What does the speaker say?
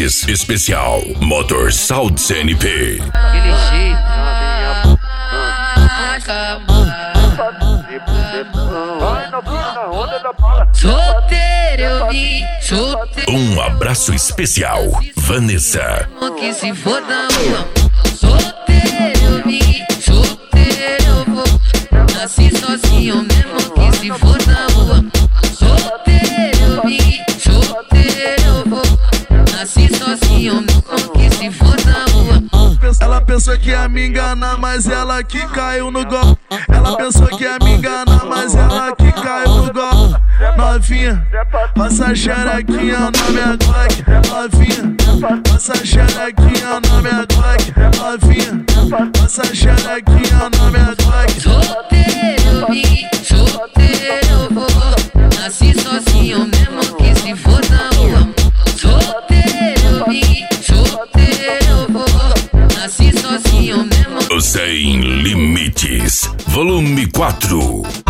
Limites Especial Motor Sound CNP. Aquele jeito. Solteiro eu vim, solteiro. Um abraço especial, Vanessa. Que se for da rua. Solteiro eu vim, solteiro eu vou. Nasci sozinho mesmo que se for da rua. Solteiro eu vim, solteiro eu vou. Nasci sozinho mesmo que se for da rua. Ela pensou que ia me enganar, mas ela que caiu no golpe. Ela pensou que ia me enganar, mas ela que caiu no golpe. Novinha, passa a xerequinha na minha Glock. Novinha, passa a xerequinha na minha Glock. Novinha, passa a xerequinha na minha Glock. Solteiro eu vim, solteiro eu vou. Nasci sozinho mesmo que se for da rua. Solteiro eu vim, solteiro eu vou. Nasci sozinho mesmo. Sem Limites, Volume 4.